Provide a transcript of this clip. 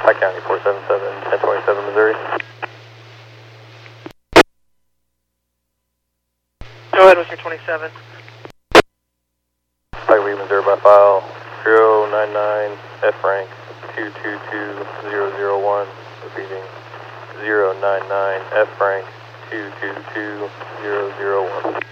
Pike County 477, 1027 Missouri. Go ahead, Mr. 27. Pike Week, Missouri by file 099 F rank 222001. Repeating 099 F rank 222001.